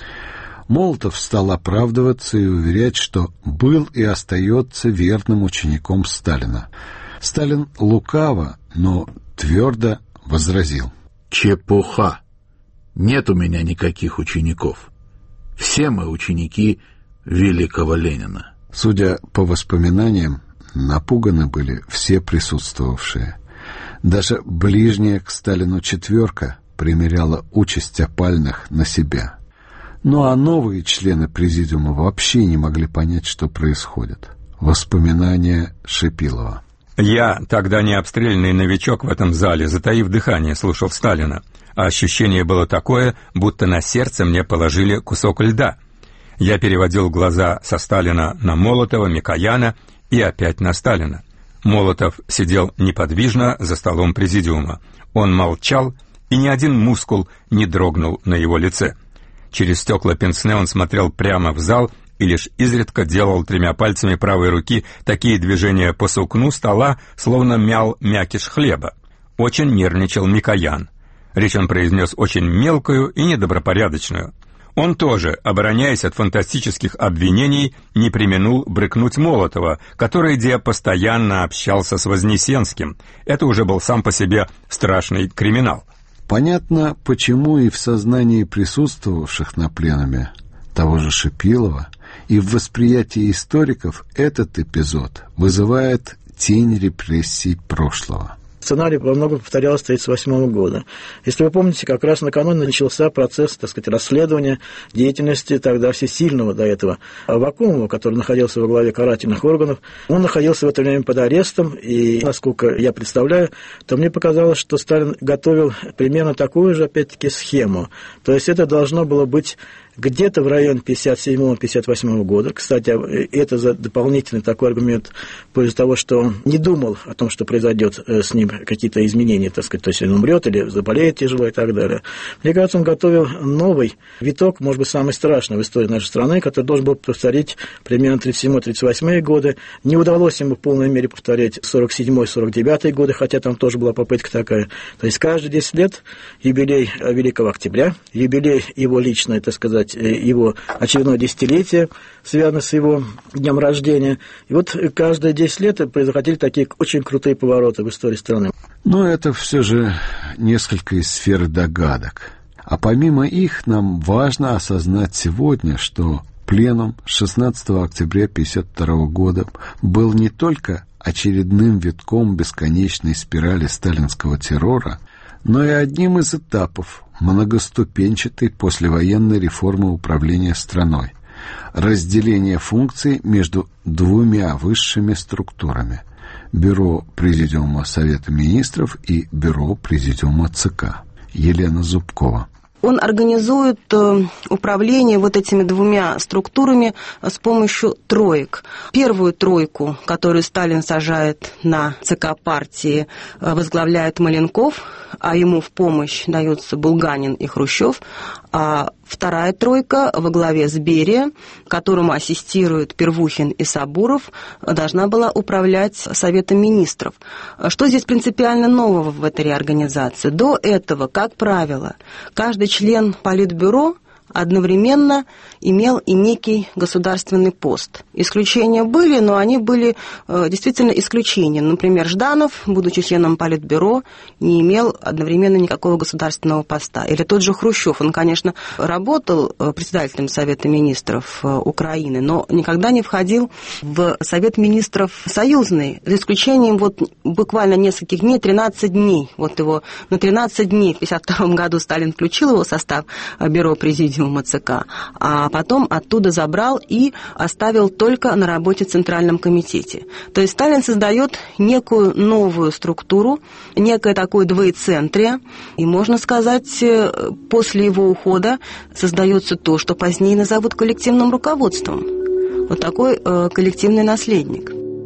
[SPEAKER 7] Молотов стал оправдываться и уверять, что был и остается верным учеником Сталина. Сталин лукаво, но твердо возразил.
[SPEAKER 13] «Чепуха! Нет у меня никаких учеников. Все мы ученики великого Ленина».
[SPEAKER 7] Судя по воспоминаниям, напуганы были все присутствовавшие. Даже ближняя к Сталину четверка примеряла участь опальных на себя. Ну а новые члены президиума вообще не могли понять, что происходит. Воспоминания Шипилова.
[SPEAKER 5] Я, тогда не обстрельный новичок в этом зале, затаив дыхание, слушал Сталина. А ощущение было такое, будто на сердце мне положили кусок льда. Я переводил глаза со Сталина на Молотова, Микояна и опять на Сталина. Молотов сидел неподвижно за столом президиума. Он молчал, и ни один мускул не дрогнул на его лице. Через стекла пенсне он смотрел прямо в зал и лишь изредка делал тремя пальцами правой руки такие движения по сукну стола, словно мял мякиш хлеба. Очень нервничал Микоян. Речь он произнес очень мелкую и недобропорядочную. Он тоже, обороняясь от фантастических обвинений, не преминул брыкнуть Молотова, который где постоянно общался с Вознесенским. Это уже был сам по себе страшный криминал.
[SPEAKER 7] Понятно, почему и в сознании присутствовавших на пленуме того же Шипилова, и в восприятии историков этот эпизод вызывает тень репрессий прошлого.
[SPEAKER 3] Сценарий во многом повторялся с тысяча девятьсот тридцать восьмого года. Если вы помните, как раз накануне начался процесс, так сказать, расследования деятельности тогда всесильного до этого Аввакумова, который находился во главе карательных органов. Он находился в это время под арестом, и, насколько я представляю, то мне показалось, что Сталин готовил примерно такую же, опять-таки, схему. То есть это должно было быть где-то в районе пятьдесят седьмого — пятьдесят восьмого года. Кстати, это за дополнительный такой аргумент в пользу того, что он не думал о том, что произойдет с ним какие-то изменения, так сказать, то есть он умрет или заболеет тяжело и так далее. Мне кажется, он готовил новый виток, может быть, самый страшный в истории нашей страны, который должен был повторить примерно тридцать седьмой — тридцать восьмой годы. Не удалось ему в полной мере повторять сорок седьмой — сорок девятый годы, хотя там тоже была попытка такая. То есть каждые десять лет юбилей Великого Октября, юбилей его личной, так сказать, его очередное десятилетие, связано с его днем рождения. И вот каждые десять лет происходили такие очень крутые повороты в истории страны.
[SPEAKER 7] Но это все же несколько из сферы догадок. А помимо их, нам важно осознать сегодня, что пленум шестнадцатого октября тысяча девятьсот пятьдесят второго года был не только очередным витком бесконечной спирали сталинского террора, но и одним из этапов многоступенчатой послевоенной реформы управления страной, разделение функций между двумя высшими структурами – Бюро Президиума Совета Министров и Бюро Президиума ЦК. Елена Зубкова.
[SPEAKER 4] Он организует управление вот этими двумя структурами с помощью троек. Первую тройку, которую Сталин сажает на ЦК партии, возглавляет Маленков, а ему в помощь даются Булганин и Хрущев. А вторая тройка во главе с Берия, которому ассистируют Первухин и Сабуров, должна была управлять Советом Министров. Что здесь принципиально нового в этой реорганизации? До этого, как правило, каждый член Политбюро одновременно имел и некий государственный пост. Исключения были, но они были э, действительно исключением. Например, Жданов, будучи членом Политбюро, не имел одновременно никакого государственного поста. Или тот же Хрущев, он, конечно, работал председателем Совета Министров э, Украины, но никогда не входил в Совет Министров союзный, за исключением вот буквально нескольких дней, тринадцать дней. Вот его на тринадцать дней в тысяча девятьсот пятьдесят втором году Сталин включил его в состав Бюро Президиума ЦК, а потом оттуда забрал и оставил только на работе в Центральном комитете. То есть Сталин создает некую новую структуру, некое такое двоецентрие, и, можно сказать, после его ухода создается то, что позднее назовут коллективным руководством. Вот такой э, коллективный наследник.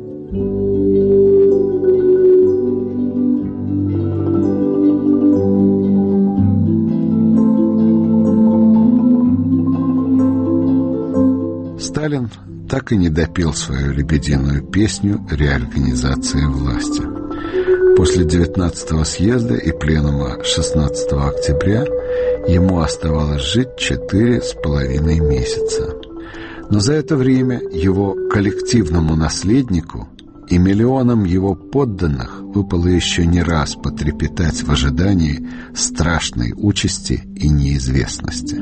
[SPEAKER 7] Сталин так и не допел свою лебединую песню реорганизации власти. После девятнадцатого съезда и пленума шестнадцатого октября ему оставалось жить четыре с половиной месяца. Но за это время его коллективному наследнику и миллионам его подданных выпало еще не раз потрепетать в ожидании страшной участи и неизвестности.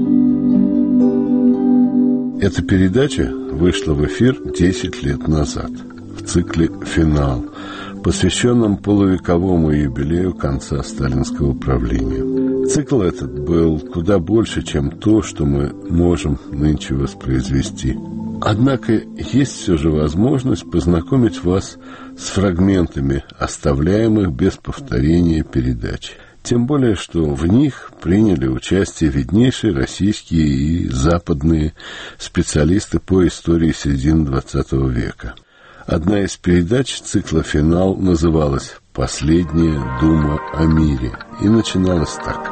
[SPEAKER 2] Эта передача вышла в эфир десять лет назад в цикле «Финал», посвященном полувековому юбилею конца сталинского правления. Цикл этот был куда больше, чем то, что мы можем нынче воспроизвести. Однако есть все же возможность познакомить вас с фрагментами оставляемых без повторения передач. Тем более, что в них приняли участие виднейшие российские и западные специалисты по истории середины двадцатого века. Одна из передач цикла «Финал» называлась «Последняя дума о мире» и начиналась так.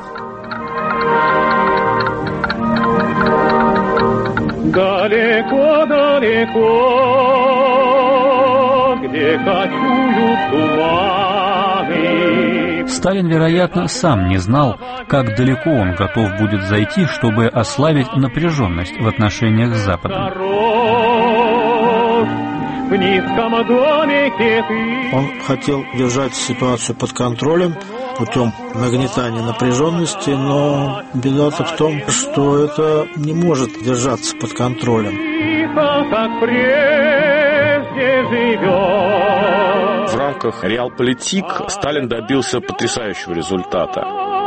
[SPEAKER 14] Далеко-далеко, где кочуют туманы.
[SPEAKER 8] Сталин, вероятно, сам не знал, как далеко он готов будет зайти, чтобы ослабить напряженность в отношениях с Западом.
[SPEAKER 15] Он хотел держать ситуацию под контролем путем нагнетания напряженности, но беда-то в том, что это не может держаться под контролем.
[SPEAKER 11] В рамках реалполитик Сталин добился потрясающего результата.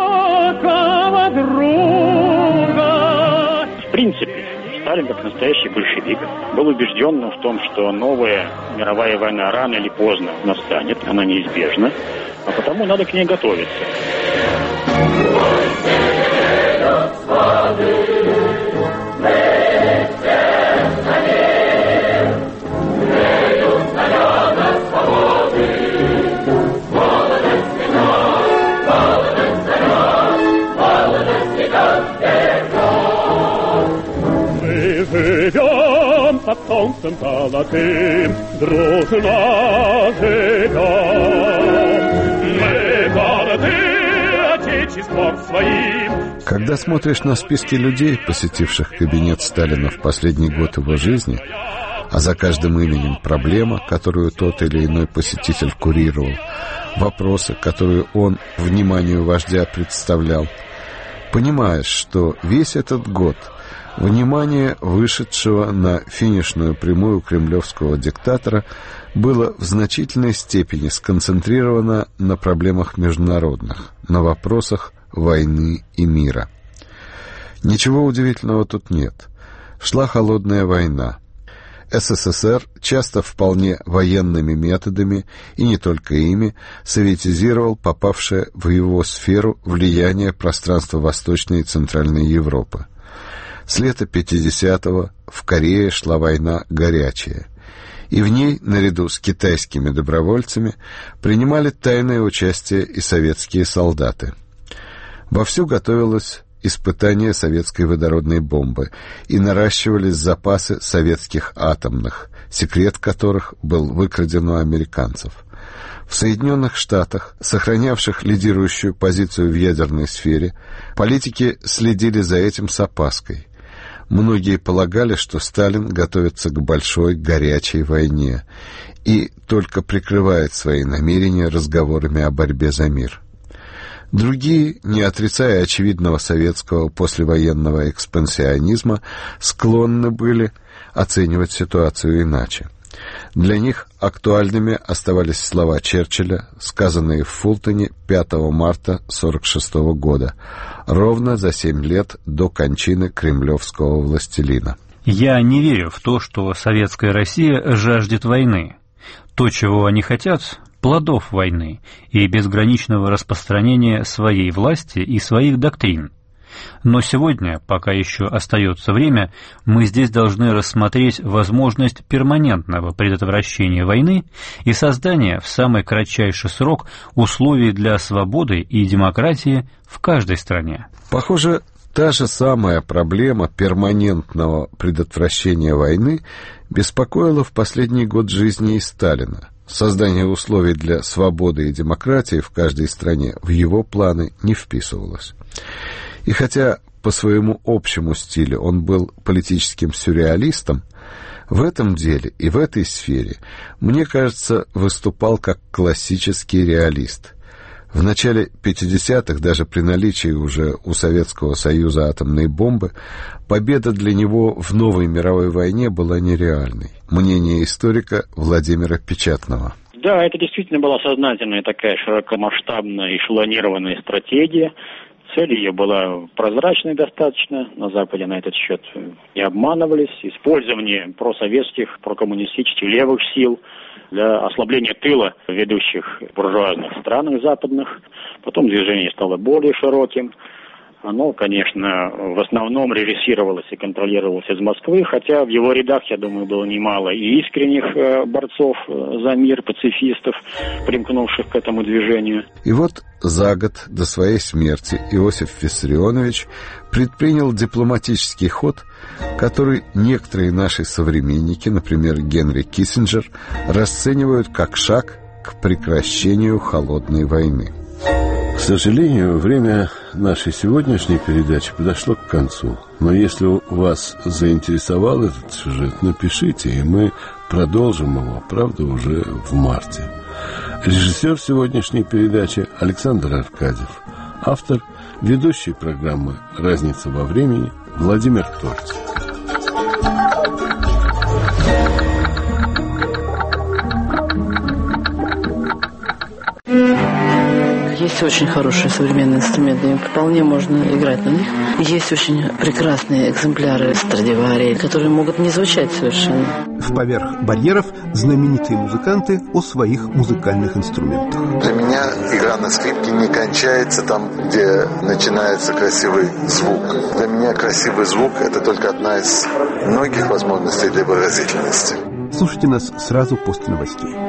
[SPEAKER 16] В принципе, Сталин, как настоящий большевик, был убежден в том, что новая мировая война рано или поздно настанет, она неизбежна, а потому надо к ней готовиться.
[SPEAKER 14] Живем под солнцем золотым, дружно живем. Мы горды отечеством своим.
[SPEAKER 7] Когда смотришь на списки людей, посетивших кабинет Сталина в последний год его жизни, а за каждым именем проблема, которую тот или иной посетитель курировал, вопросы, которые он вниманию вождя представлял, понимаешь, что весь этот год внимание вышедшего на финишную прямую кремлевского диктатора было в значительной степени сконцентрировано на проблемах международных, на вопросах войны и мира. Ничего удивительного тут нет. Шла холодная война. СССР часто вполне военными методами, и не только ими, советизировал попавшее в его сферу влияние пространства Восточной и Центральной Европы. С лета пятидесятого в Корее шла война горячая, и в ней, наряду с китайскими добровольцами, принимали тайное участие и советские солдаты. Вовсю готовилось испытание советской водородной бомбы, и наращивались запасы советских атомных, секрет которых был выкраден у американцев. В Соединенных Штатах, сохранявших лидирующую позицию в ядерной сфере, политики следили за этим с опаской. Многие полагали, что Сталин готовится к большой горячей войне и только прикрывает свои намерения разговорами о борьбе за мир. Другие, не отрицая очевидного советского послевоенного экспансионизма, склонны были оценивать ситуацию иначе. Для них актуальными оставались слова Черчилля, сказанные в Фултоне пятого марта сорок шестого года, ровно за семь лет до кончины кремлевского властелина.
[SPEAKER 8] «Я не верю в то, что советская Россия жаждет войны. То, чего они хотят, плодов войны и безграничного распространения своей власти и своих доктрин. Но сегодня, пока еще остается время, мы здесь должны рассмотреть возможность перманентного предотвращения войны и создания в самый кратчайший срок условий для свободы и демократии в каждой стране».
[SPEAKER 7] Похоже, та же самая проблема перманентного предотвращения войны беспокоила в последний год жизни и Сталина. Создание условий для свободы и демократии в каждой стране в его планы не вписывалось. И хотя по своему общему стилю он был политическим сюрреалистом, в этом деле и в этой сфере, мне кажется, выступал как классический реалист. В начале пятидесятых, даже при наличии уже у Советского Союза атомной бомбы, победа для него в новой мировой войне была нереальной. Мнение историка Владимира Печатного.
[SPEAKER 16] Да, это действительно была сознательная такая широкомасштабная эшелонированная стратегия. Цель ее была прозрачной достаточно, на Западе на этот счет не обманывались. Использование просоветских, прокоммунистических левых сил для ослабления тыла в ведущих буржуазных странах западных. Потом движение стало более широким. Оно, конечно, в основном режиссировалось и контролировалось из Москвы, хотя в его рядах, я думаю, было немало и искренних борцов за мир, пацифистов, примкнувших к этому движению.
[SPEAKER 7] И вот за год до своей смерти Иосиф Виссарионович предпринял дипломатический ход, который некоторые наши современники, например, Генри Киссинджер, расценивают как шаг к прекращению холодной войны.
[SPEAKER 2] К сожалению, время нашей сегодняшней передачи подошло к концу. Но если вас заинтересовал этот сюжет, напишите, и мы продолжим его, правда, уже в марте. Режиссер сегодняшней передачи Александр Аркадьев. Автор, ведущий программы «Разница во времени» Владимир Торц.
[SPEAKER 17] Есть очень хорошие современные инструменты, вполне можно играть на них. Есть очень прекрасные экземпляры Страдивари, которые могут не звучать совершенно.
[SPEAKER 18] В «Поверх барьеров» знаменитые музыканты о своих музыкальных инструментах.
[SPEAKER 19] Для меня игра на скрипке не кончается там, где начинается красивый звук. Для меня красивый звук – это только одна из многих возможностей для выразительности.
[SPEAKER 18] Слушайте нас сразу после новостей.